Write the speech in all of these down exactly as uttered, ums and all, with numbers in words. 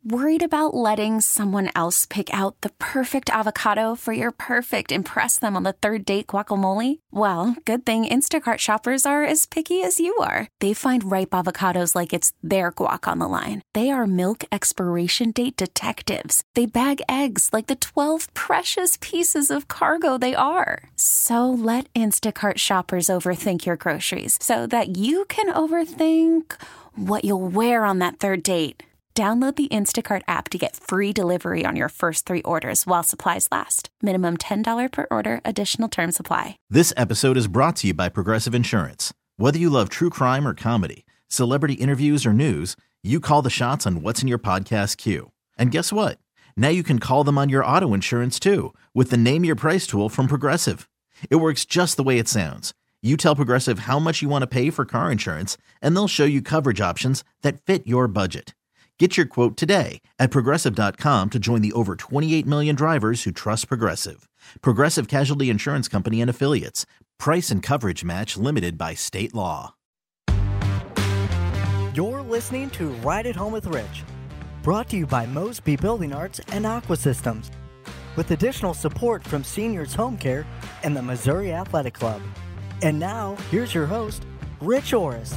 Worried about letting someone else pick out the perfect avocado for your perfect impress them on the third date guacamole? Well, good thing Instacart shoppers are as picky as you are. They find ripe avocados like it's their guac on the line. They are milk expiration date detectives. They bag eggs like the twelve precious pieces of cargo they are. So let Instacart shoppers overthink your groceries so that you can overthink what you'll wear on that third date. Download the Instacart app to get free delivery on your first three orders while supplies last. Minimum ten dollars per order. Additional terms apply. This episode is brought to you by Progressive Insurance. Whether you love true crime or comedy, celebrity interviews or news, you call the shots on what's in your podcast queue. And guess what? Now you can call them on your auto insurance too with the Name Your Price tool from Progressive. It works just the way it sounds. You tell Progressive how much you want to pay for car insurance, and they'll show you coverage options that fit your budget. Get your quote today at Progressive dot com to join the over twenty-eight million drivers who trust Progressive. Progressive Casualty Insurance Company and Affiliates. Price and coverage match limited by state law. You're listening to Ride at Home with Rich, brought to you by Mosby Building Arts and Aqua Systems, with additional support from Seniors Home Care and the Missouri Athletic Club. And now, here's your host, Rich Orris.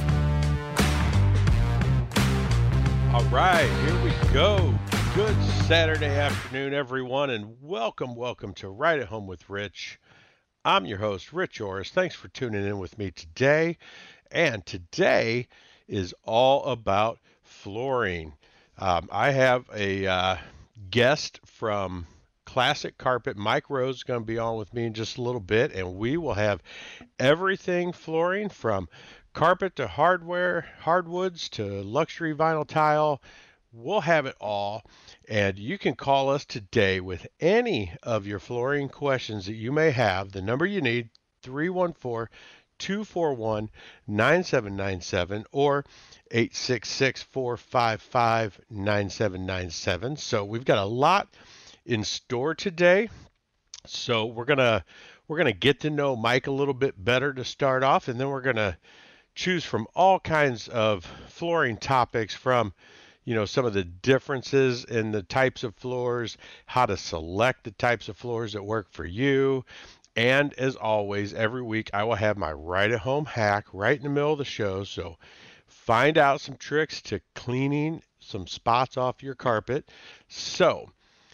All right, here we go. Good Saturday afternoon, everyone, and welcome, welcome to Ride at Home with Rich. I'm your host, Rich Orris. Thanks for tuning in with me today. And today is all about flooring. Um, I have a uh, guest from Classic Carpet. Mike Rose is going to be on with me in just a little bit, and we will have everything flooring from carpet to hardware, hardwoods to luxury vinyl tile. We'll have it all. And you can call us today with any of your flooring questions that you may have. The number you need, three one four, two four one, nine seven nine seven or eight six six, four five five, nine seven nine seven. So we've got a lot in store today. So we're going to we're going to get to know Mike a little bit better to start off, and then we're going to choose from all kinds of flooring topics, from, you know, some of the differences in the types of floors, how to select the types of floors that work for you. And as always, every week I will have my Ride at Home hack right in the middle of the show. So find out some tricks to cleaning some spots off your carpet. So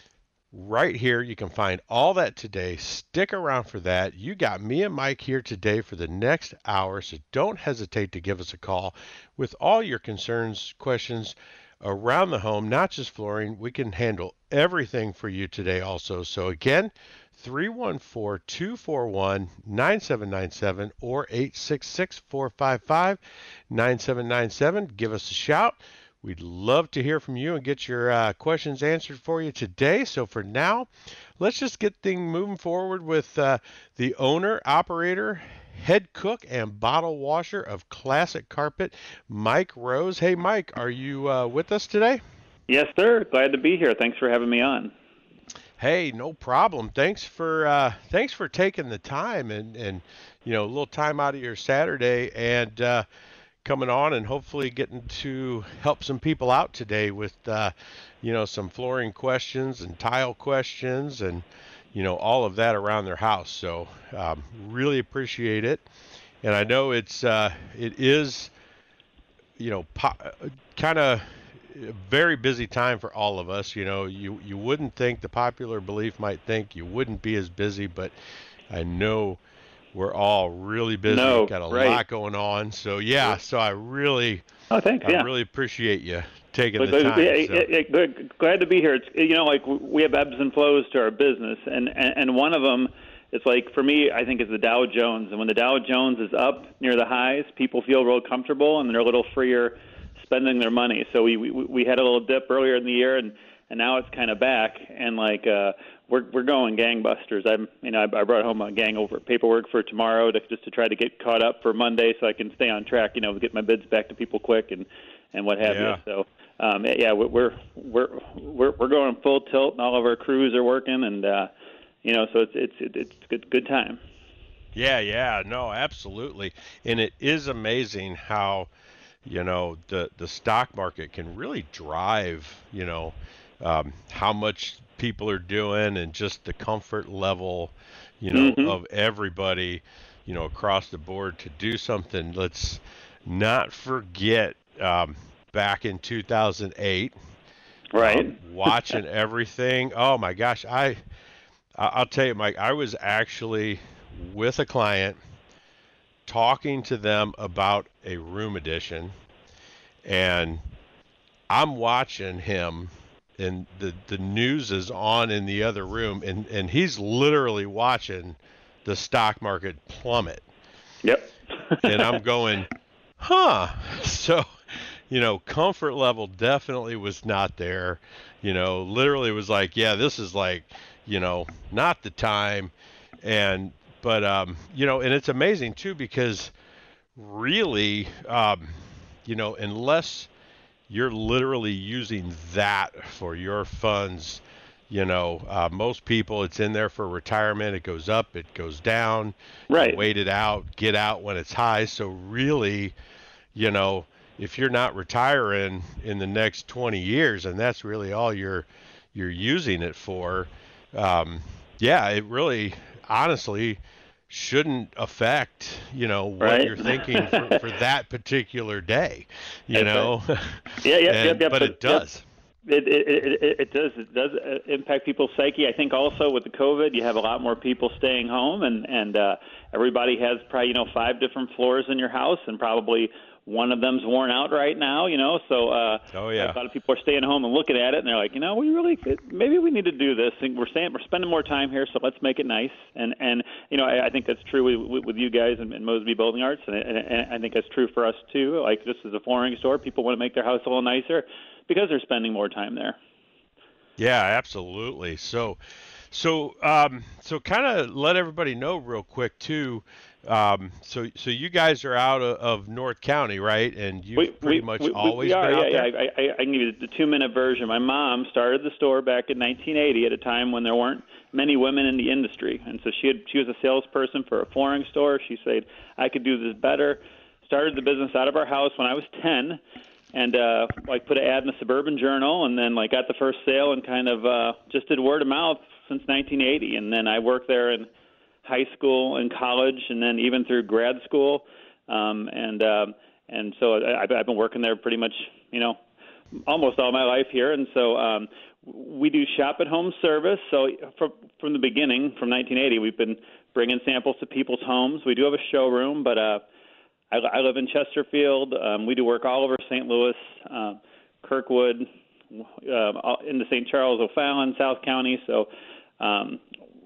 right here, you can find all that today. Stick around for that. You got me and Mike here today for the next hour, so don't hesitate to give us a call with all your concerns, questions around the home, not just flooring. We can handle everything for you today also. So again, three one four, two four one, nine seven nine seven or eight six six, four five five, nine seven nine seven. Give us a shout. We'd love to hear from you and get your uh, questions answered for you today. So for now, let's just get things moving forward with uh, the owner, operator, head cook, and bottle washer of Classic Carpet, Mike Rose. Hey, Mike, are you uh, with us today? Yes, sir. Glad to be here. Thanks for having me on. Hey, no problem. Thanks for uh, thanks for taking the time and, and you know, a little time out of your Saturday and uh, coming on and hopefully getting to help some people out today with, uh, you know, some flooring questions and tile questions and, you know, all of that around their house. So um, really appreciate it. And I know it's, uh, it is, you know, po- kind of a very busy time for all of us. You know, you, you wouldn't think, the popular belief might think you wouldn't be as busy, but I know we're all really busy. No, Got a right. lot going on. So yeah, so I really, oh, thanks. I Yeah. really appreciate you taking But, the but, time. yeah, so. yeah, yeah, glad to be here. It's, you know, like we have ebbs and flows to our business, and, and, and one of them, it's like, for me, I think is the Dow Jones. And when the Dow Jones is up near the highs, people feel real comfortable and they're a little freer spending their money. So we we, we had a little dip earlier in the year, and, and now it's kind of back, and like uh, we're we're going gangbusters. I'm you know I, I brought home a gang over paperwork for tomorrow to just to try to get caught up for Monday so I can stay on track. You know, get my bids back to people quick and, and what have Yeah. you. So um, yeah, we're we're we're we're going full tilt, and all of our crews are working, and uh, you know, so it's it's it's good good time. Yeah, yeah, no, absolutely. And it is amazing how, you know, the the stock market can really drive, you know, um, how much people are doing and just the comfort level, you know, Mm-hmm. of everybody, you know, across the board to do something. Let's not forget um, back in two thousand eight, Right. um, watching everything. Oh my gosh, I I- I'll tell you, Mike, I was actually with a client talking to them about a room addition, and I'm watching him, and the the news is on in the other room, and and he's literally watching the stock market plummet, Yep. and I'm going, huh? So, you know, comfort level definitely was not there. You know, literally was like, yeah, this is like, you know, not the time. And but um, you know, and it's amazing too because really, um, you know, unless you're literally using that for your funds, you know, uh, most people it's in there for retirement. It goes up, it goes down. Right. You wait it out, get out when it's high. So really, you know, if you're not retiring in the next twenty years, and that's really all you're you're using it for, um, yeah, it really, honestly, shouldn't affect, you know, what Right. you're thinking for, for that particular day, you That's know. Yeah, yeah, And- yep, yep. but it does. It, it, it, it it does. It does uh, impact people's psyche. I think also with the COVID, you have a lot more people staying home, and and uh, everybody has probably you know five different floors in your house, and probably one of them's worn out right now. You know, so uh, Oh, yeah. a lot of people are staying home and looking at it, and they're like, you know, we really maybe we need to do this. And we're saying we're spending more time here, so let's make it nice. And and you know, I, I think that's true with, with you guys and, and Mosby Building Arts, and, and, and I think that's true for us too. Like this is a flooring store; people want to make their house a little nicer because they're spending more time there. Yeah, absolutely. So, so, um, so kind of let everybody know real quick too. Um, so, so you guys are out of, of North County, right? And you've We, pretty we, much we, always we are, been out yeah, there. yeah. I, I, I can give you the two-minute version. My mom started the store back in nineteen eighty at a time when there weren't many women in the industry, and so she had she was a salesperson for a flooring store. She said I could do this better. Started the business out of our house when I was ten. And uh, like put an ad in the Suburban Journal, and then like got the first sale, and kind of uh, just did word of mouth since nineteen eighty. And then I worked there in high school and college, and then even through grad school. Um, and um, and so I, I've been working there pretty much, you know, almost all my life here. And so um, we do shop at home service. So from from the beginning, from nineteen eighty, we've been bringing samples to people's homes. We do have a showroom, but uh, I, I live in Chesterfield. Um, we do work all over Saint Louis, uh, Kirkwood, uh, into Saint Charles, O'Fallon, South County. So um,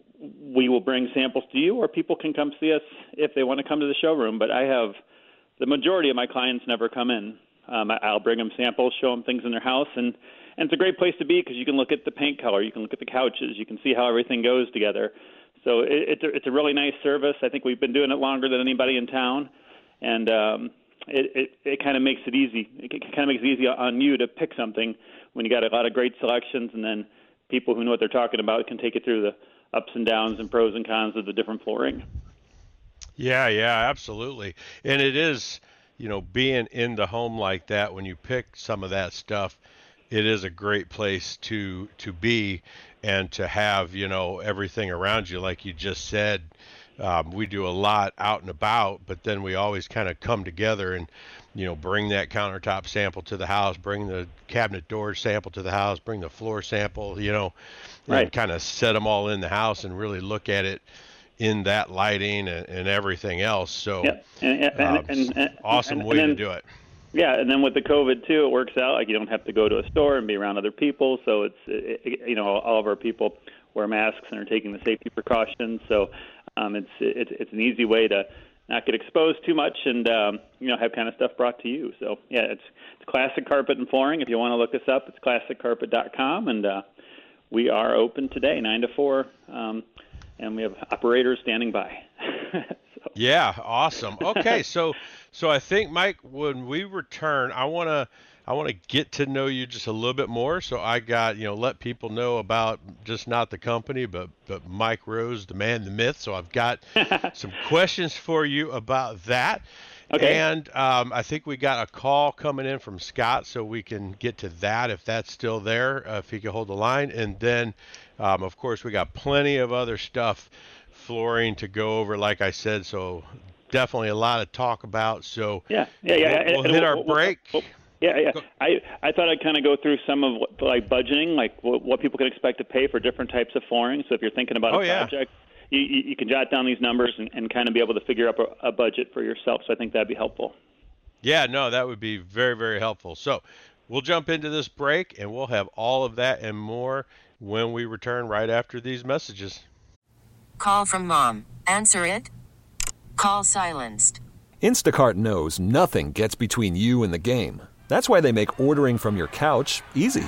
we will bring samples to you, or people can come see us if they want to come to the showroom. But I have the majority of my clients never come in. Um, I, I'll bring them samples, show them things in their house, and, and it's a great place to be because you can look at the paint color, you can look at the couches, you can see how everything goes together. So it, it's, a, it's a really nice service. I think we've been doing it longer than anybody in town. And um, it, it, it kind of makes it easy. It kind of makes it easy on you to pick something when you got a lot of great selections, and then people who know what they're talking about can take you through the ups and downs and pros and cons of the different flooring. Yeah, yeah, absolutely. And it is, you know, being in the home like that, when you pick some of that stuff, it is a great place to to be and to have, you know, everything around you, like you just said. Um, we do a lot out and about, but then we always kind of come together and, you know, bring that countertop sample to the house, bring the cabinet door sample to the house, bring the floor sample, you know, Right. and kind of set them all in the house and really look at it in that lighting and, and everything else. So, Yeah, and, and, um, and, and, awesome and, way and then, to do it. Yeah, and then with the COVID too, it works out. Like you don't have to go to a store and be around other people. So it's it, it, you know all of our people wear masks and are taking the safety precautions. So um, it's it's it's an easy way to not get exposed too much and um, you know have kind of stuff brought to you. So yeah, it's it's Classic Carpet and Flooring. If you want to look us up, it's classic carpet dot com, and uh, we are open today nine to four, um, and we have operators standing by. So. Yeah, awesome. Okay, so so I think, Mike, when we return, I wanna I wanna get to know you just a little bit more. So I got, you know, let people know about just not the company, but but Mike Rose, the man, the myth. So I've got some questions for you about that. Okay. And um, I think we got a call coming in from Scott, so we can get to that if that's still there, uh, if he can hold the line. And then, um, of course, we got plenty of other stuff, flooring to go over, like I said. So definitely a lot to talk about. So yeah, yeah, yeah. we'll, we'll and, hit and our we'll, break. We'll, yeah, yeah. Go. I I thought I'd kind of go through some of what, like budgeting, like what, what people can expect to pay for different types of flooring. So if you're thinking about Oh, a yeah. project, you, you, you can jot down these numbers and, and kind of be able to figure out a, a budget for yourself. So I think that'd be helpful. Yeah, no, that would be very, very helpful. So we'll jump into this break, and we'll have all of that and more when we return right after these messages. Call from mom. Answer it. Call silenced. Instacart knows nothing gets between you and the game. That's why they make ordering from your couch easy.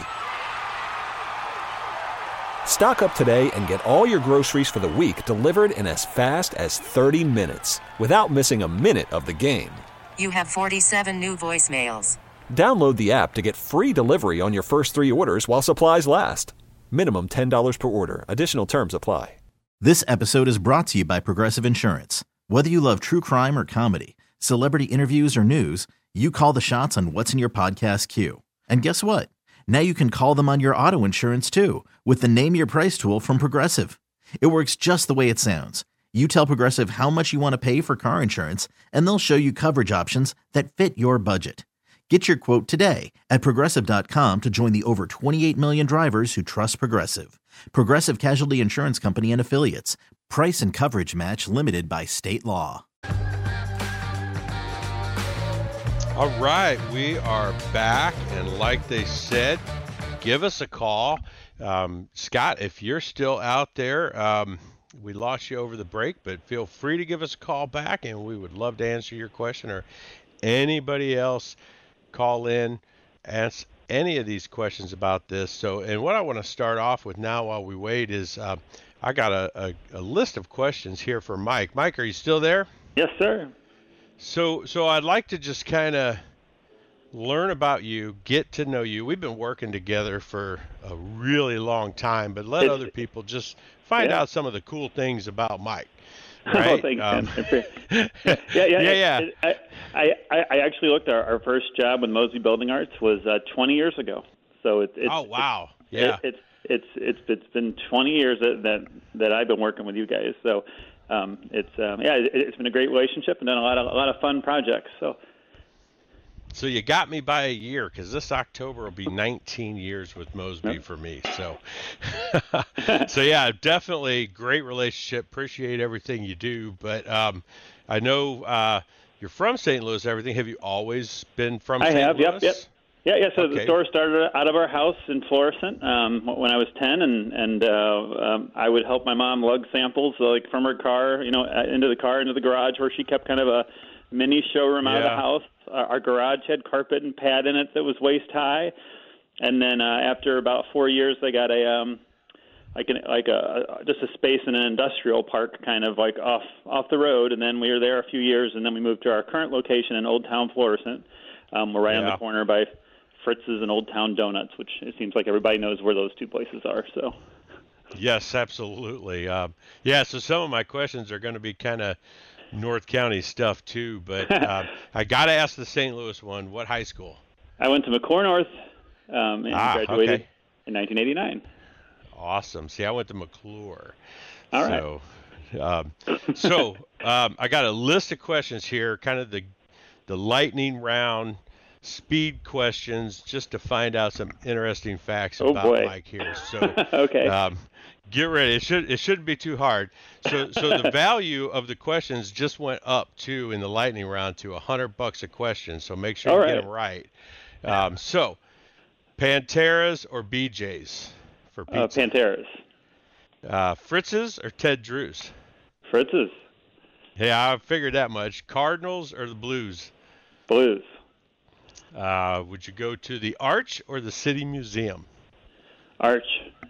Stock up today and get all your groceries for the week delivered in as fast as thirty minutes without missing a minute of the game. You have forty-seven new voicemails. Download the app to get free delivery on your first three orders while supplies last. Minimum ten dollars per order. Additional terms apply. This episode is brought to you by Progressive Insurance. Whether you love true crime or comedy, celebrity interviews or news, you call the shots on what's in your podcast queue. And guess what? Now you can call them on your auto insurance too with the Name Your Price tool from Progressive. It works just the way it sounds. You tell Progressive how much you want to pay for car insurance, and they'll show you coverage options that fit your budget. Get your quote today at Progressive dot com to join the over twenty-eight million drivers who trust Progressive. Progressive Casualty Insurance Company and Affiliates. Price and coverage match limited by state law. All right, we are back, and like they said, give us a call. Um, Scott, if you're still out there, um, we lost you over the break, but feel free to give us a call back, and we would love to answer your question, or anybody else call in, ask any of these questions about this. So, and what I want to start off with now while we wait is uh, I got a, a, a list of questions here for Mike. Mike, are you still there? Yes, sir. So, so I'd like to just kind of learn about you, get to know you. We've been working together for a really long time, but let It's, other people just find yeah. out some of the cool things about Mike. Oh, Right? thanks, Um, Ken. yeah, yeah, yeah, yeah. I, I, I, I actually looked. Our, our first job with Mosby Building Arts was uh, twenty years ago. So it's, it's oh wow, it's, yeah. It, it's it's it's it's been twenty years that that, that I've been working with you guys. So um, it's um, yeah, it, it's been a great relationship and done a lot of a lot of fun projects. So. So you got me by a year, because this October will be nineteen years with Mosby for me. So, so yeah, definitely great relationship. Appreciate everything you do. But um, I know uh, you're from Saint Louis. Everything. Have you always been from I Saint have. Louis? Yep. Yep. Yeah. Yeah. So Okay. the store started out of our house in Florissant um, when I was ten, and and uh, um, I would help my mom lug samples like from her car, you know, into the car, into the garage, where she kept kind of a mini showroom out of Yeah. the house. Our, our garage had carpet and pad in it that was waist high, and then uh, after about four years, they got a um, like an like a just a space in an industrial park, kind of like off off the road. And then we were there a few years, and then we moved to our current location in Old Town Florissant. Um, we're right on Yeah. the corner by Fritz's and Old Town Donuts, which it seems like everybody knows where those two places are. So. Yes, absolutely. Um, yeah. So some of my questions are going to be kind of North County stuff too, but uh, I got to ask the Saint Louis one. What high school? I went to McClure North um, and Ah, graduated okay. in nineteen eighty-nine. Awesome. See, I went to McClure. All right. So, um, so um, I got a list of questions here, kind of the the lightning round speed questions, just to find out some interesting facts Oh, about boy. Mike here. So, Okay. um, get ready. It should it shouldn't be too hard. So, so the value of the questions just went up too in the lightning round to a hundred bucks a question. So make sure All you right. get them right. Um, so, Pantera's or B J's for Uh, pizza? Panteras. Uh, Fritz's or Ted Drew's? Fritz's. Yeah, I figured that much. Cardinals or the Blues? Blues. Uh, would you go to the Arch or the City Museum? Arch.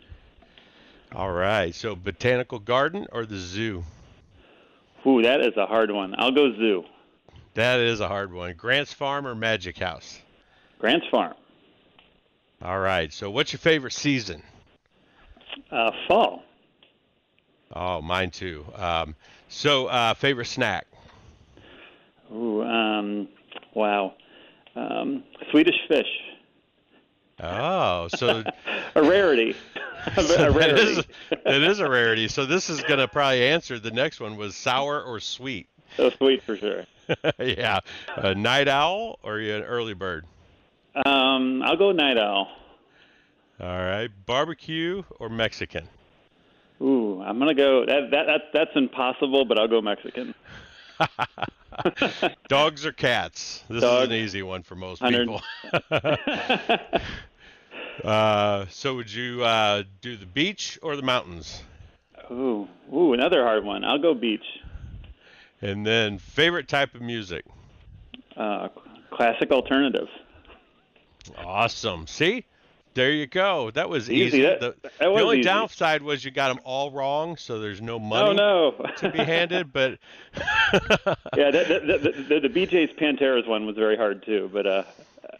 All right. So Botanical Garden or the Zoo? Ooh, that is a hard one. I'll go zoo. That is a hard one. Grant's Farm or Magic House? Grant's Farm. All right. So what's your favorite season? Uh, fall. Oh, mine too. Um, so uh, favorite snack? Ooh, um, wow. Um, Swedish Fish. Oh, so a rarity. a rarity. It is, it is a rarity. So this is going to probably answer the next one. Was sour or sweet? So sweet for sure. Yeah. A night owl or are you an early bird? Um, I'll go night owl. All right. Barbecue or Mexican? Ooh, I'm gonna go. That that, that that's impossible, but I'll go Mexican. Dogs or cats? This Dogs. is an easy one for most people. uh, so would you uh, do the beach or the mountains? Ooh, ooh, another hard one. I'll go beach. And then favorite type of music? Uh, classic alternative. Awesome. See? There you go. That was Easy. easy. That, the that the was only easy. downside was you got them all wrong, so there's no money oh, no. to be handed. But yeah, the, the, the, the B J's Panteras one was very hard too. But uh,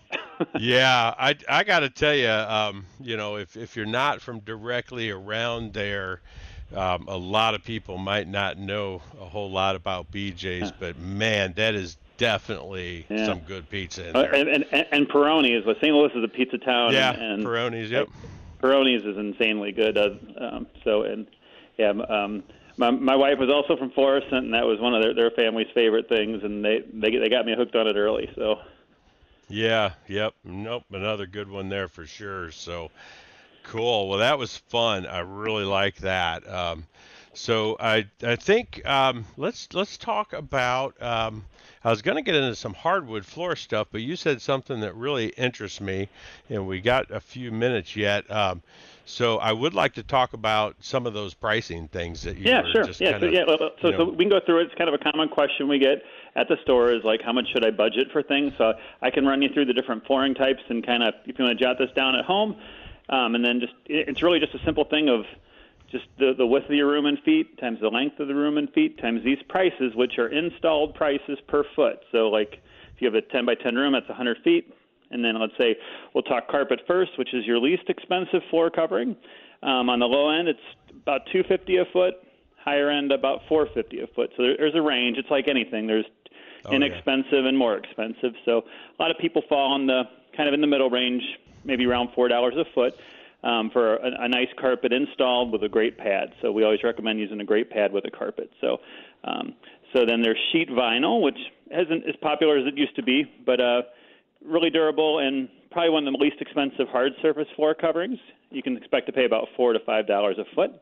yeah, I, I got to tell you, um, you know, if if you're not from directly around there, um, a lot of people might not know a whole lot about B J's. But man, that is definitely yeah. some good pizza in uh, there. and, and and Peroni's. Saint Louis is a pizza town. Yeah, and, and Peroni's. Yep. Peroni's is insanely good. Uh, um, so and yeah, um, my my wife was also from Florissant, and that was one of their, their family's favorite things, and they they they got me hooked on it early. So. Yeah. Yep. Nope. Another good one there for sure. So cool. Well, that was fun. I really like that. Um, so I I think um, let's let's talk about. Um, I was going to get into some hardwood floor stuff, but you said something that really interests me, and we got a few minutes yet. Um, so I would like to talk about some of those pricing things that you yeah, were sure. just yeah, kind so, of, yeah. So, you know, so we can go through it. It's kind of a common question we get at the store is like, how much should I budget for things? So I can run you through the different flooring types and kind of, if you want to jot this down at home, um, and then just it's really just a simple thing of just the, the width of your room in feet times the length of the room in feet times these prices, which are installed prices per foot. So like if you have a ten by ten room, that's one hundred feet. And then let's say we'll talk carpet first, which is your least expensive floor covering. Um, on the low end, it's about two hundred fifty dollars a foot. Higher end, about four hundred fifty dollars a foot. So there, there's a range. It's like anything. There's oh, inexpensive yeah. and more expensive. So a lot of people fall in the kind of in the middle range, maybe around four dollars a foot. Um, for a, a nice carpet installed with a great pad. So we always recommend using a great pad with a carpet. So um, so then there's sheet vinyl, which isn't as popular as it used to be, but uh, really durable and probably one of the least expensive hard surface floor coverings. You can expect to pay about four to five dollars a foot.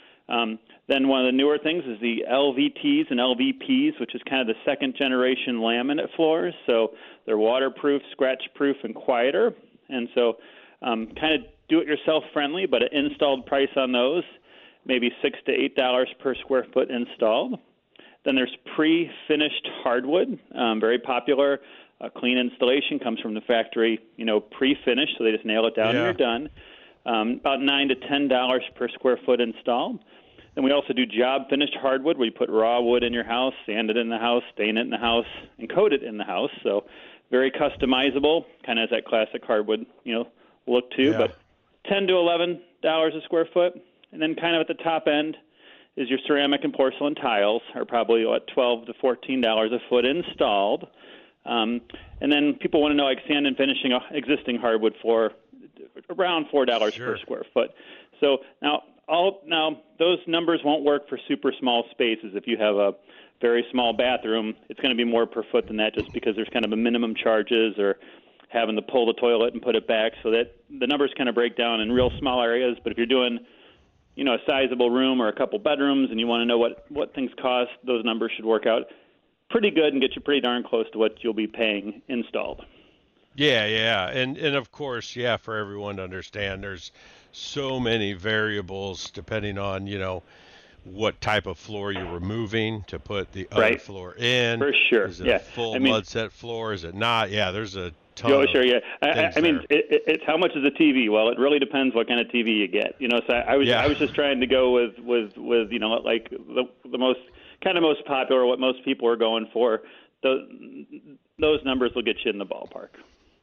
Um, then one of the newer things is the L V Ts and L V Ps, which is kind of the second generation laminate floors. So they're waterproof, scratch-proof, and quieter. And so um, kind of do-it-yourself friendly, but an installed price on those, maybe six to eight dollars per square foot installed. Then there's pre-finished hardwood, um, very popular. A clean installation comes from the factory, you know, pre-finished, so they just nail it down Yeah. and you're done. Um, about nine to ten dollars per square foot installed. Then we also do job finished hardwood, where you put raw wood in your house, sand it in the house, stain it in the house, and coat it in the house. So very customizable, kind of has that classic hardwood, you know, look too, Yeah. but ten to eleven dollars a square foot. And then kind of at the top end is your ceramic and porcelain tiles, are probably what, twelve to fourteen dollars a foot installed. Um, and then people want to know, like, sand and finishing a existing hardwood floor, around four dollars Sure. per square foot. So now all now those numbers won't work for super small spaces. If you have a very small bathroom, it's going to be more per foot than that, just because there's kind of a minimum charges or having to pull the toilet and put it back, so that the numbers kind of break down in real small areas. But if you're doing, you know, a sizable room or a couple bedrooms and you want to know what, what things cost, those numbers should work out pretty good and get you pretty darn close to what you'll be paying installed. Yeah, yeah. And, and of course, yeah, for everyone to understand, there's so many variables depending on, you know, what type of floor you're removing to put the other Right. floor in. For sure, Is it yeah. a full I mean- mud set floor? Is it not? Yeah, there's a ton Oh, of sure, yeah. I, I things I mean, there. it, it, it's how much is the T V? Well, it really depends what kind of T V you get. You know, so I, I was Yeah. I was just trying to go with with with you know, like the the most kind of most popular, what most people are going for. Those those numbers will get you in the ballpark.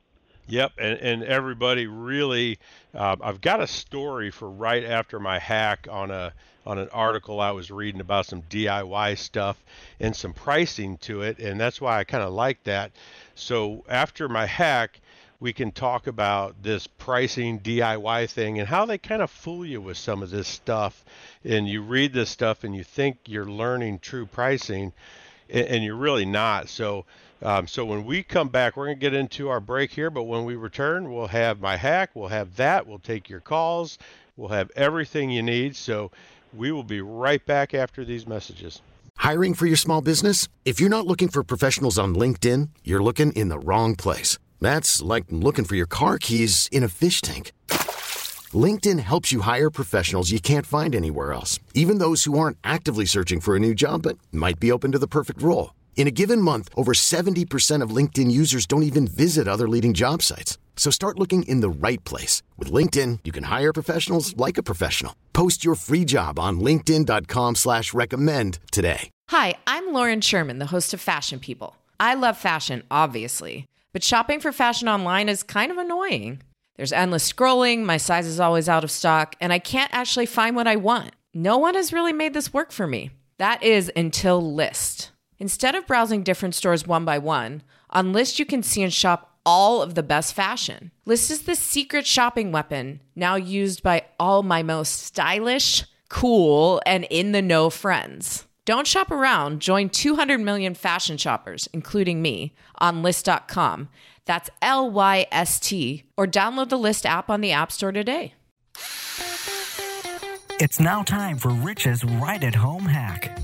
Yep, and, and everybody really, uh, I've got a story for right after my hack on a on an article I was reading about some D I Y stuff and some pricing to it, and that's why I kind of like that. So after my hack, we can talk about this pricing D I Y thing and how they kind of fool you with some of this stuff. And you read this stuff and you think you're learning true pricing, and, and you're really not. So Um, so when we come back, we're going to get into our break here, but when we return, we'll have my hack, we'll have that, we'll take your calls, we'll have everything you need. So we will be right back after these messages. Hiring for your small business? If you're not looking for professionals on LinkedIn, you're looking in the wrong place. That's like looking for your car keys in a fish tank. LinkedIn helps you hire professionals you can't find anywhere else, even those who aren't actively searching for a new job but might be open to the perfect role. In a given month, over seventy percent of LinkedIn users don't even visit other leading job sites. So start looking in the right place. With LinkedIn, you can hire professionals like a professional. Post your free job on linkedin dot com slash recommend today. Hi, I'm Lauren Sherman, the host of Fashion People. I love fashion, obviously, but shopping for fashion online is kind of annoying. There's endless scrolling, my size is always out of stock, and I can't actually find what I want. No one has really made this work for me. That is until Lyst. Instead of browsing different stores one by one, on Lyst you can see and shop all of the best fashion. Lyst is the secret shopping weapon now used by all my most stylish, cool, and in-the-know friends. Don't shop around. Join two hundred million fashion shoppers, including me, on Lyst dot com. That's L Y S T, or download the Lyst app on the App Store today. It's now time for Rich's Right at Home hack.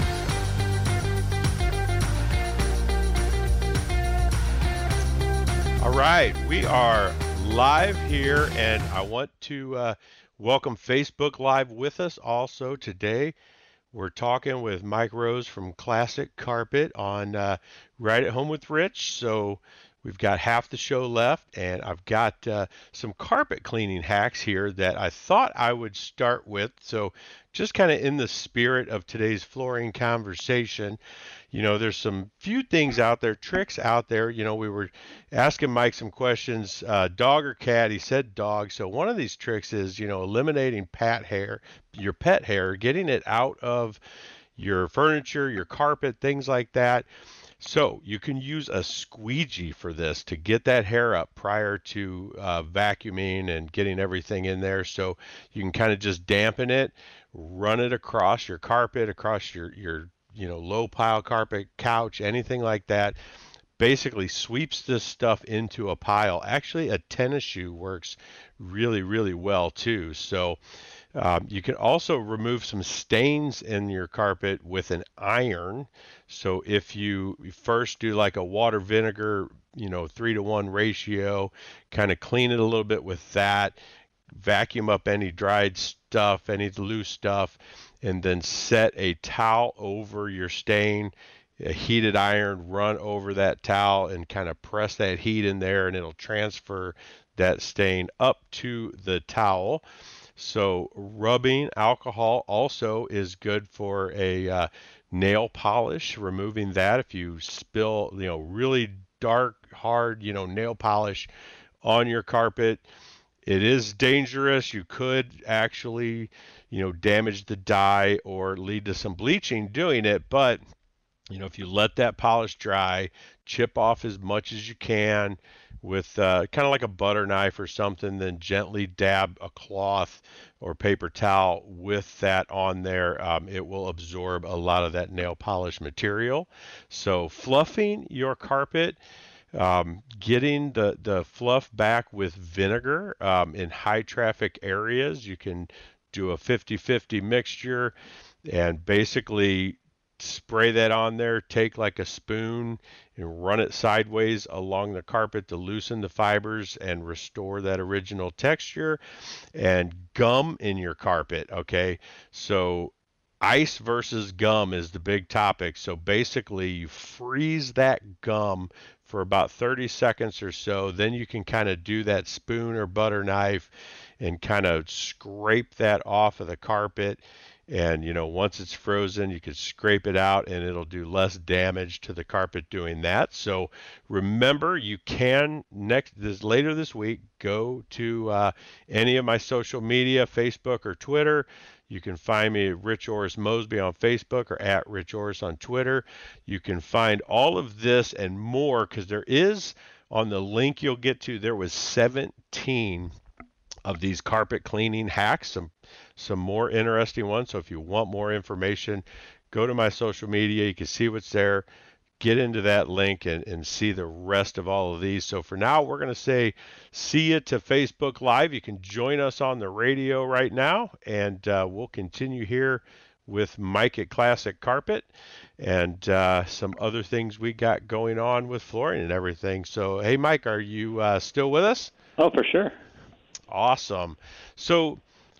All right, we are live here, and I want to uh, welcome Facebook Live with us also today. We're talking with Mike Rose from Classic Carpet on uh, Right at Home with Rich. So we've got half the show left, and I've got uh, some carpet cleaning hacks here that I thought I would start with. So just kind of in the spirit of today's flooring conversation, you know, there's some few things out there, tricks out there. You know, we were asking Mike some questions, uh, dog or cat. He said dog. So one of these tricks is, you know, eliminating pet hair, your pet hair, getting it out of your furniture, your carpet, things like that. So you can use a squeegee for this to get that hair up prior to uh, vacuuming and getting everything in there. So you can kind of just dampen it, run it across your carpet, across your, your you know, low pile carpet, couch, anything like that. Basically sweeps this stuff into a pile. Actually, a tennis shoe works really, really well too. So um, you can also remove some stains in your carpet with an iron. So if you first do like a water vinegar, you know, three to one ratio, kind of clean it a little bit with that, vacuum up any dried stuff, any loose stuff, and then set a towel over your stain, a heated iron, run over that towel and kind of press that heat in there, and it'll transfer that stain up to the towel. So rubbing alcohol also is good for a uh, nail polish, removing that. If you spill, you know, really dark, hard, you know, nail polish on your carpet, it is dangerous. You could actually, you know, damage the dye or lead to some bleaching doing it. But, you know, if you let that polish dry, chip off as much as you can with uh, kind of like a butter knife or something, then gently dab a cloth or paper towel with that on there. Um, it will absorb a lot of that nail polish material. So fluffing your carpet, Um, getting the, the fluff back with vinegar um, in high traffic areas. You can do a fifty fifty mixture and basically spray that on there, take like a spoon and run it sideways along the carpet to loosen the fibers and restore that original texture. And gum in your carpet, okay? So ice versus gum is the big topic. So basically you freeze that gum for about thirty seconds or so. Then you can kind of do that spoon or butter knife and kind of scrape that off of the carpet. And, you know, once it's frozen, you can scrape it out and it'll do less damage to the carpet doing that. So remember, you can next this later this week, go to uh, any of my social media, Facebook or Twitter. You can find me at Rich Orris Mosby on Facebook or at Rich Orris on Twitter. You can find all of this and more, because there is, on the link you'll get to, there was seventeen of these carpet cleaning hacks, some some more interesting ones. So if you want more information, go to my social media. You can see what's there. Get into that link and, and see the rest of all of these. So for now, we're going to say see you to Facebook Live. You can join us on the radio right now, and uh, we'll continue here with Mike at Classic Carpet and uh, some other things we got going on with flooring and everything. So, hey, Mike, are you uh, still with us? Oh, for sure. Awesome. So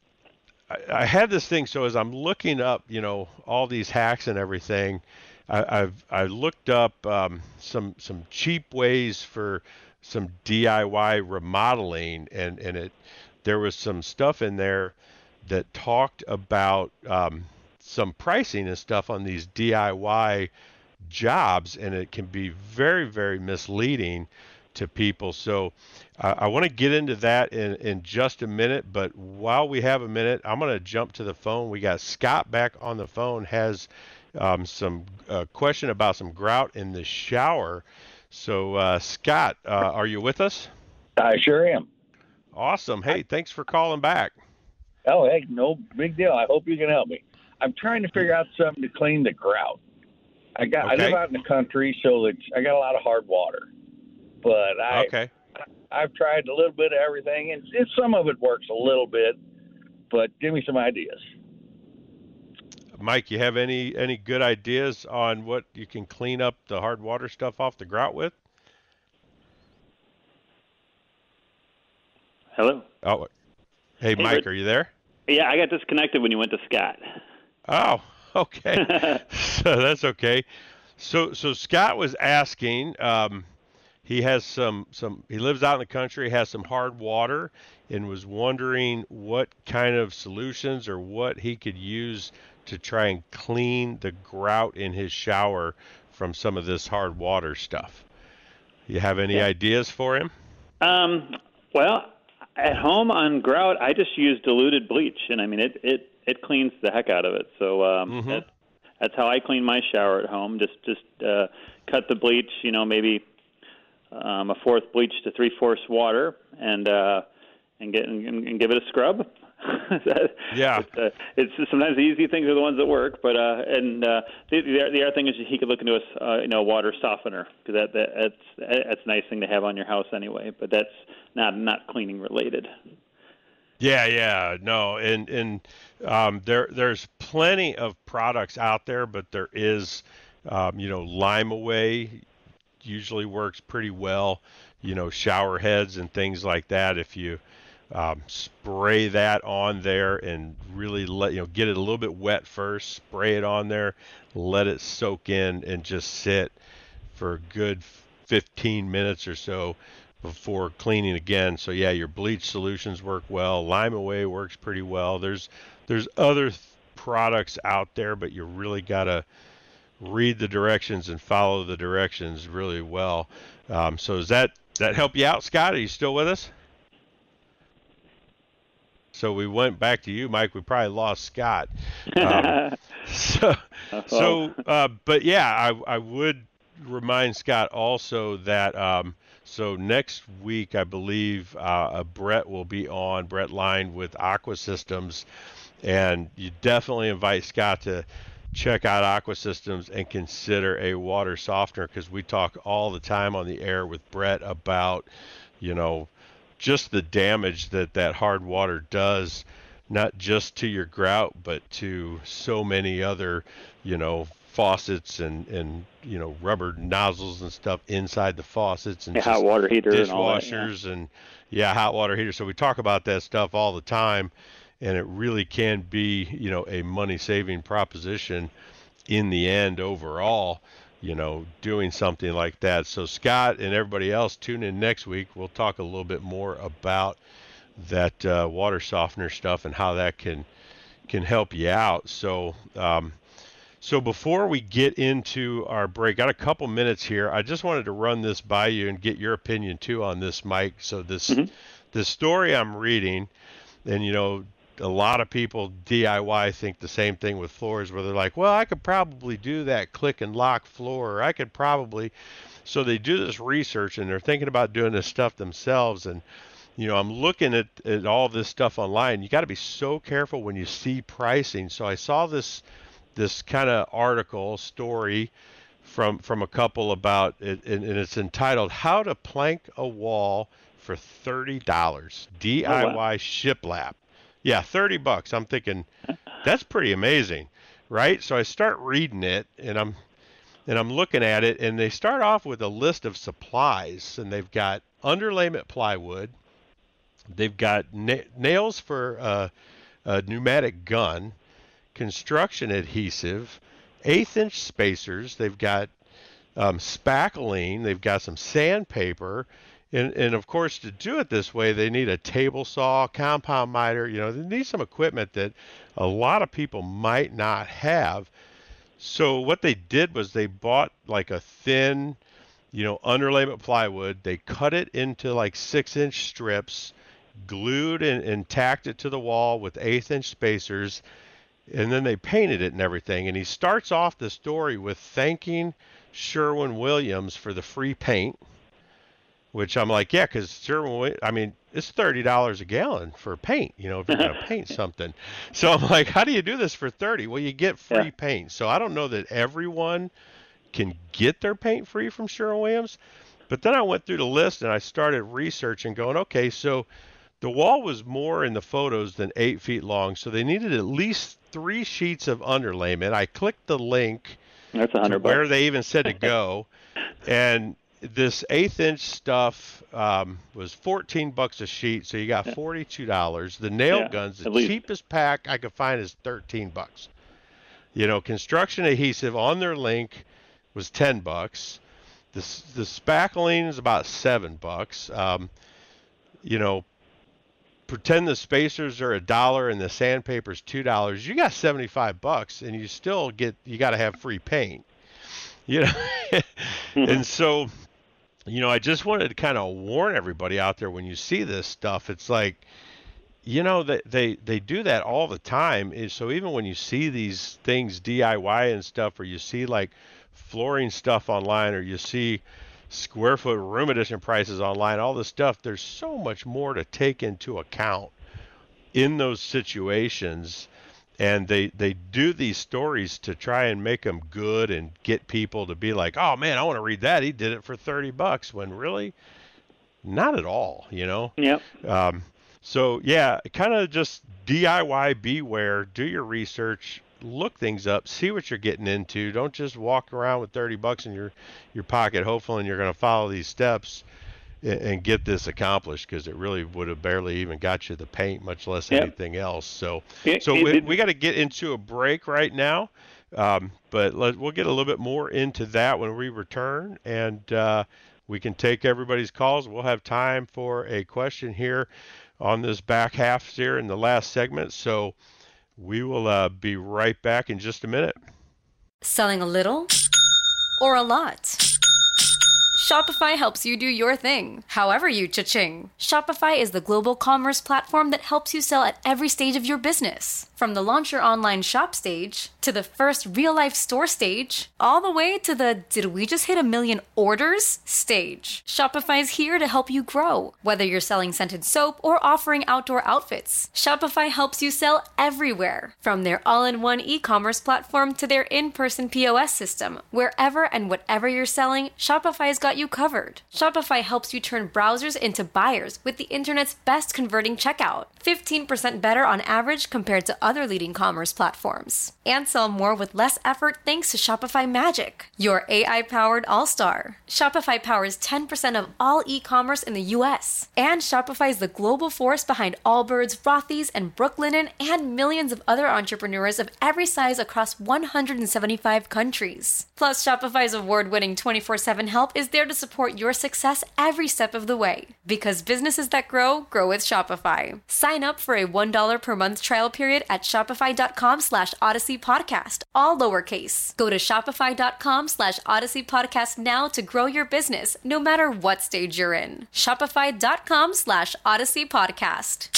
I, I had this thing. So as I'm looking up, you know, all these hacks and everything, I, I've I looked up um, some some cheap ways for some D I Y remodeling, and and it there was some stuff in there that talked about um, some pricing and stuff on these D I Y jobs, and it can be very, very misleading to people. So uh, I want to get into that in, in just a minute, but while we have a minute, I'm going to jump to the phone. We got Scott back on the phone, has um, some uh, question about some grout in the shower. So uh, Scott, uh, are you with us? I sure am. Awesome. Hey, thanks for calling back. Oh, hey, no big deal. I hope you can help me. I'm trying to figure out something to clean the grout. I got. Okay. I live out in the country, so it's, I got a lot of hard water. But I, okay. I've tried a little bit of everything, and it, some of it works a little bit. But give me some ideas. Mike, you have any any good ideas on what you can clean up the hard water stuff off the grout with? Hello. Oh, hey, Hey, Mike, Rich. are you there? Yeah, I got disconnected when you went to Scott. Oh, okay. So that's okay. So so Scott was asking. Um, he has some some. He lives out in the country, has some hard water, and was wondering what kind of solutions or what he could use to try and clean the grout in his shower from some of this hard water stuff. You have any Yeah. ideas for him? Um, well, at home on grout, I just use diluted bleach, and I mean it it, it cleans the heck out of it. So um, Mhm. that, that's how I clean my shower at home. Just just uh, cut the bleach, you know, maybe um, a fourth bleach to three fourths water, and uh, and get and, and give it a scrub. Yeah. It's, uh, it's sometimes the easy things are the ones that work, but uh, and uh, the, the the other thing is he could look into a uh, you know water softener, because that, that that's that's a nice thing to have on your house anyway. But that's not not cleaning related. Yeah, yeah, no, and and um, there there's plenty of products out there, but there is, um, you know, Lime Away usually works pretty well. You know, shower heads and things like that. If you um, spray that on there and really let you know get it a little bit wet first, spray it on there, let it soak in, and just sit for a good fifteen minutes or so before cleaning again. So yeah, your bleach solutions work well. Lime Away works pretty well. There's there's other th- products out there, but you really gotta read the directions and follow the directions really well. Um, so does that that help you out, Scott? Are you still with us? So we went back to you, Mike. We probably lost Scott. Um, so, so uh, but yeah, I I would remind Scott also that um, so next week I believe uh, Brett will be on, Brett Line with Aqua Systems, and you definitely invite Scott to check out Aqua Systems and consider a water softener, because we talk all the time on the air with Brett about, you know, just the damage that that hard water does, not just to your grout, but to so many other, you know, faucets and, and you know, rubber nozzles and stuff inside the faucets, and Yeah, hot water heater and all that, dishwashers and yeah, hot water heater. So we talk about that stuff all the time, and it really can be, you know, a money saving proposition in the end overall, you know, doing something like that. So Scott and everybody else, tune in next week. We'll talk a little bit more about that uh, water softener stuff and how that can can help you out. So um, so before we get into our break, got a couple minutes here. I just wanted to run this by you and get your opinion too on this, Mike. So this mm-hmm. this story I'm reading, and you know, a lot of people D I Y think the same thing with floors, where they're like, well, I could probably do that click and lock floor, or I could probably. So they do this research and they're thinking about doing this stuff themselves. And you know, I'm looking at, at all this stuff online. You got to be so careful when you see pricing. So I saw this this kind of article story from from a couple about it, and, and it's entitled "How to Plank a Wall for thirty dollars." D I Y oh, wow. Shiplap. Yeah, thirty bucks. I'm thinking that's pretty amazing, right? So I start reading it, and I'm and I'm looking at it, and they start off with a list of supplies, and they've got underlayment plywood, they've got na- nails for uh, a pneumatic gun, construction adhesive, eighth inch spacers, they've got um, spackling, they've got some sandpaper. And, and of course, to do it this way, they need a table saw, compound miter. You know, they need some equipment that a lot of people might not have. So what they did was they bought like a thin, you know, underlayment plywood. They cut it into like six inch strips, glued and, and tacked it to the wall with eighth inch spacers, and then they painted it and everything. And he starts off the story with thanking Sherwin-Williams for the free paint. Which I'm like, yeah, because Sherwin, I mean, it's thirty dollars a gallon for paint, you know, if you're going to paint something. So I'm like, how do you do this for thirty? Well, you get free yeah. paint. So I don't know that everyone can get their paint free from Sherwin-Williams. But then I went through the list and I started researching, going, okay, so the wall was more in the photos than eight feet long. So they needed at least three sheets of underlayment. I clicked the link That's a hundred to where they even said to go. And this eighth inch stuff um, was fourteen bucks a sheet, so you got forty-two dollars. The nail yeah, guns, the cheapest pack I could find is thirteen bucks. You know, construction adhesive on their link was ten bucks. The the spackling is about seven bucks. Um, you know, pretend the spacers are a dollar and the sandpaper's two dollars. You got seventy-five bucks, and you still get you got to have free paint. You know, and so. You know, I just wanted to kind of warn everybody out there when you see this stuff, it's like, you know, that they, they do that all the time. So even when you see these things D I Y and stuff, or you see like flooring stuff online, or you see square foot room addition prices online, all this stuff, there's so much more to take into account in those situations. And they, they do these stories to try and make them good and get people to be like, oh man, I want to read that. He did it for thirty bucks, when really not at all, you know? Yep. Um, so yeah, kind of just D I Y, beware, do your research, look things up, see what you're getting into. Don't just walk around with thirty bucks in your, your pocket, hopefully you're going to follow these steps and, and get this accomplished, because it really would have barely even got you the paint, much less yep. anything else. So, it, so it, we, it, we got to get into a break right now, um, but let, we'll get a little bit more into that when we return, and uh, we can take everybody's calls. We'll have time for a question here on this back half here in the last segment. So we will uh, be right back in just a minute. Selling a little or a lot? Shopify helps you do your thing, however you cha-ching. Shopify is the global commerce platform that helps you sell at every stage of your business. From the launch your online shop stage, to the first real-life store stage, all the way to the did we just hit a million orders stage. Shopify's here to help you grow. Whether you're selling scented soap or offering outdoor outfits, Shopify helps you sell everywhere. From their all-in-one e-commerce platform to their in-person P O S system, wherever and whatever you're selling, Shopify's got you covered. Shopify helps you turn browsers into buyers with the internet's best converting checkout. fifteen percent better on average compared to other leading commerce platforms. And sell more with less effort thanks to Shopify Magic, your A I-powered all-star. Shopify powers ten percent of all e-commerce in the U S. And Shopify is the global force behind Allbirds, Rothy's, and Brooklinen, and millions of other entrepreneurs of every size across one hundred seventy-five countries. Plus, Shopify's award-winning twenty-four seven help is there to support your success every step of the way. Because businesses that grow, grow with Shopify. Sign up for a one dollar per month trial period at shopify.com slash Odyssey Podcast, all lowercase. Go to shopify.com slash Odyssey Podcast now to grow your business, no matter what stage you're in. Shopify.com slash Odyssey Podcast.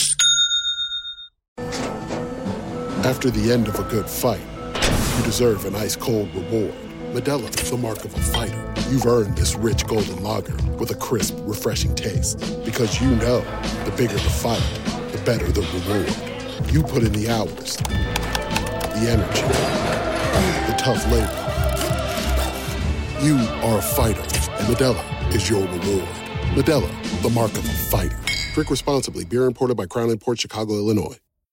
After the end of a good fight, you deserve an ice-cold reward. Modelo is the mark of a fighter. You've earned this rich golden lager with a crisp, refreshing taste. Because you know, the bigger the fight, the better the reward. You put in the hours, the energy, the tough labor. You are a fighter, and Modelo is your reward. Modelo, the mark of a fighter. Drink responsibly. Beer imported by Crown Imports, Chicago, Illinois.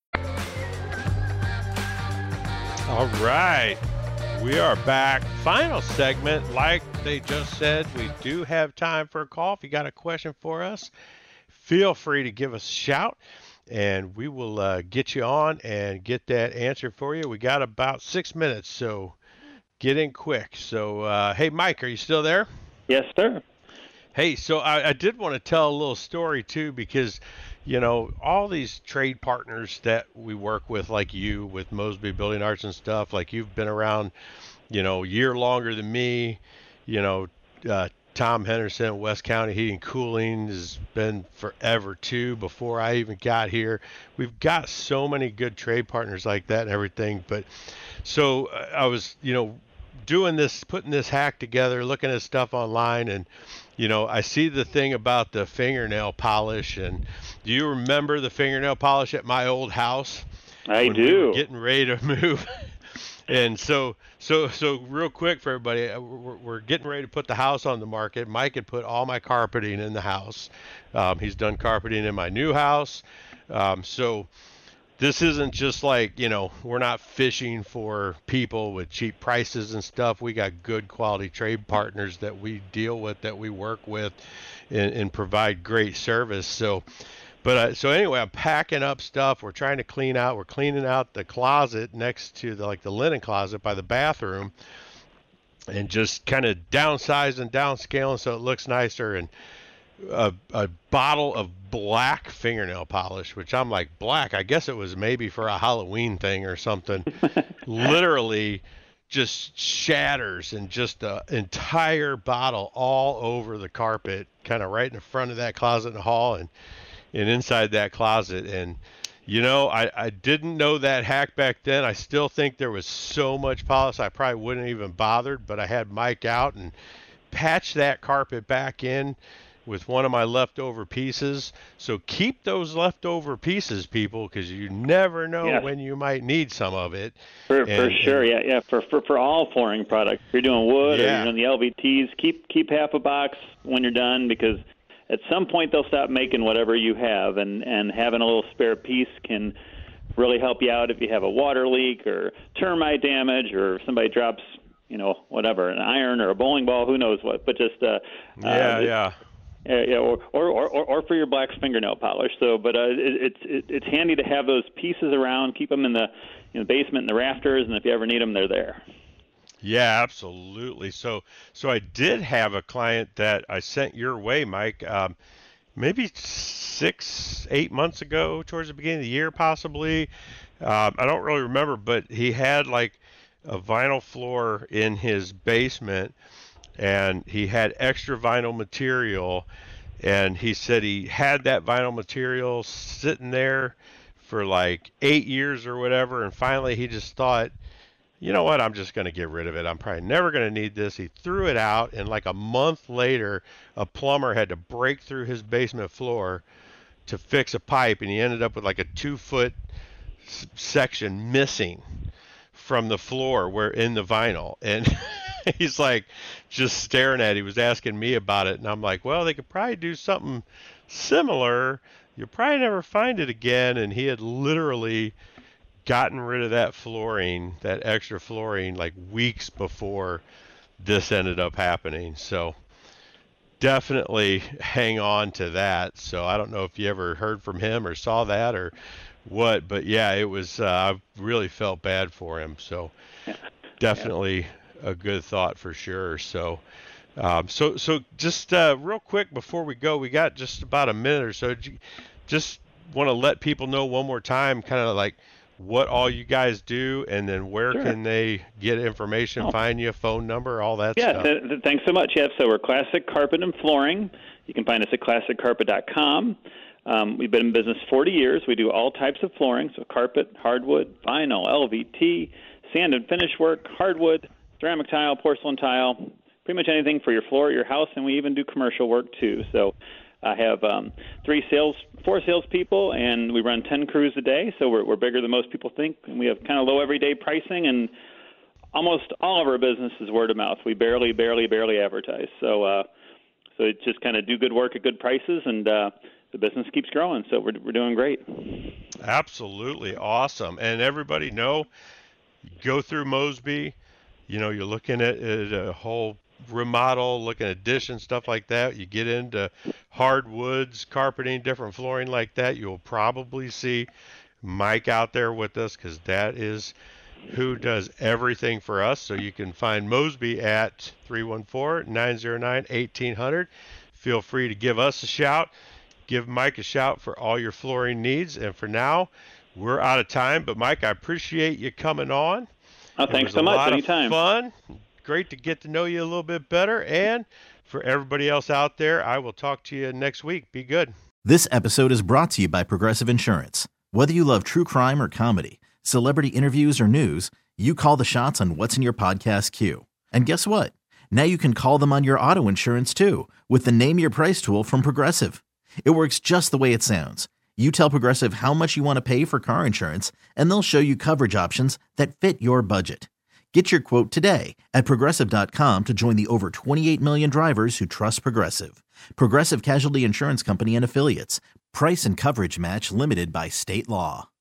All right. We are back. Final segment. Like they just said, we do have time for a call. If you got a question for us, feel free to give us a shout, and we will uh, get you on and get that answer for you. We got about six minutes, so get in quick. So, uh, hey, Mike, are you still there? Yes, sir. Hey, so I, I did want to tell a little story, too, because, you know, all these trade partners that we work with, like you, with Mosby Building Arts and stuff, like you've been around, you know, a year longer than me, you know, uh, Tom Henderson, West County Heating and Cooling has been forever, too, before I even got here. We've got so many good trade partners like that and everything. But so I was, you know, doing this, putting this hack together, looking at stuff online, and you know, I see the thing about the fingernail polish. And do you remember the fingernail polish at my old house? I when do. We were getting ready to move. And so, so, so real quick for everybody, we're, we're getting ready to put the house on the market. Mike had put all my carpeting in the house. Um, he's done carpeting in my new house. Um, so this isn't just like, you know, we're not fishing for people with cheap prices and stuff. We got good quality trade partners that we deal with, that we work with, and, and provide great service. So, but uh, so anyway, I'm packing up stuff. We're trying to clean out. We're cleaning out the closet next to the, like the linen closet by the bathroom, and just kind of downsizing, downscaling so it looks nicer. And a, a bottle of black fingernail polish, which I'm like, black, I guess it was maybe for a Halloween thing or something, literally just shatters, and just the entire bottle all over the carpet, kind of right in the front of that closet in the hall, and, and inside that closet. And, you know, I, I didn't know that hack back then. I still think there was so much polish I probably wouldn't even bothered, but I had Mike out and patched that carpet back in with one of my leftover pieces. So keep those leftover pieces, people, because you never know yes. when you might need some of it. For, and, for sure, and, yeah, yeah. For, for for all flooring products, if you're doing wood yeah. or you're doing the L V Ts, keep keep half a box when you're done, because at some point they'll stop making whatever you have, and and having a little spare piece can really help you out if you have a water leak or termite damage, or if somebody drops, you know, whatever, an iron or a bowling ball, who knows what. But just uh, yeah, uh, yeah. Uh, yeah, or, or, or, or for your black fingernail polish. So, but uh, it, it's it, it's handy to have those pieces around. Keep them in the in the basement, in the rafters, and if you ever need them, they're there. Yeah, absolutely. So, so I did have a client that I sent your way, Mike, um, maybe six, eight months ago, towards the beginning of the year, possibly. Um, I don't really remember, but he had like a vinyl floor in his basement, and he had extra vinyl material, and he said he had that vinyl material sitting there for like eight years or whatever, and finally he just thought, you know what, I'm just going to get rid of it. I'm probably never going to need this. He threw it out, and like a month later, a plumber had to break through his basement floor to fix a pipe, and he ended up with like a two-foot s- section missing from the floor where in the vinyl. And he's like just staring at it. He was asking me about it, and I'm like, well, they could probably do something similar. You'll probably never find it again. And he had literally gotten rid of that flooring, that extra flooring, like weeks before this ended up happening. So definitely hang on to that. So I don't know if you ever heard from him or saw that or what, but yeah, it was, uh, I really felt bad for him. So definitely a good thought for sure. So, Um, so, so just uh, real quick before we go, we got just about a minute or so. Just want to let people know one more time, kind of like what all you guys do, and then where Sure. can they get information, Oh. find you, phone number, all that Yeah, stuff. th- th- thanks so much. Yeah, so we're Classic Carpet and Flooring. You can find us at classic carpet dot com. Um, we've been in business forty years. We do all types of flooring, so carpet, hardwood, vinyl, L V T, sand and finish work, hardwood, ceramic tile, porcelain tile, pretty much anything for your floor at your house, and we even do commercial work too. So I have um, three sales, four salespeople, and we run ten crews a day, so we're, we're bigger than most people think, and we have kind of low everyday pricing, and almost all of our business is word of mouth. We barely, barely, barely advertise. So uh, so it's just kind of do good work at good prices, and uh, the business keeps growing, so we're we're doing great. Absolutely awesome. And everybody know, go through Mosby. You know, you're looking at, at a whole remodel, looking at addition, stuff like that. You get into hardwoods, carpeting, different flooring like that, you'll probably see Mike out there with us, because that is who does everything for us. So you can find Mosby at three one four, nine zero nine, eighteen hundred. Feel free to give us a shout. Give Mike a shout for all your flooring needs. And for now, we're out of time. But Mike, I appreciate you coming on. Oh, thanks so so much. It was a lot Anytime. of fun. Great to get to know you a little bit better. And for everybody else out there, I will talk to you next week. Be good. This episode is brought to you by Progressive Insurance. Whether you love true crime or comedy, celebrity interviews or news, you call the shots on what's in your podcast queue. And guess what? Now you can call them on your auto insurance too, with the Name Your Price tool from Progressive. It works just the way it sounds. You tell Progressive how much you want to pay for car insurance, and they'll show you coverage options that fit your budget. Get your quote today at progressive dot com to join the over twenty-eight million drivers who trust Progressive. Progressive Casualty Insurance Company and Affiliates. Price and coverage match limited by state law.